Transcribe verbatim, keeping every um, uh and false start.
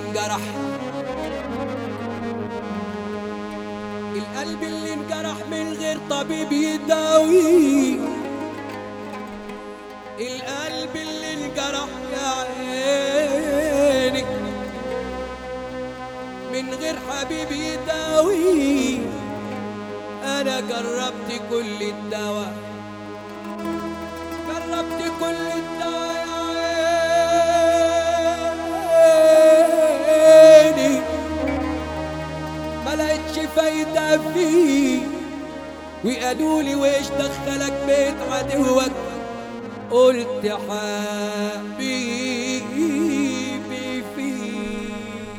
انجرح، القلب اللي انجرح من غير طبيب يداوي، القلب اللي انجرح يا عيني من غير حبيب يداوي. انا جربت كل الدواء، جربت كل الدواء يا عيني ما لقيتش فايدة فيه، وقالولي ويش دخلك بيت عدوك، قلت حبيبي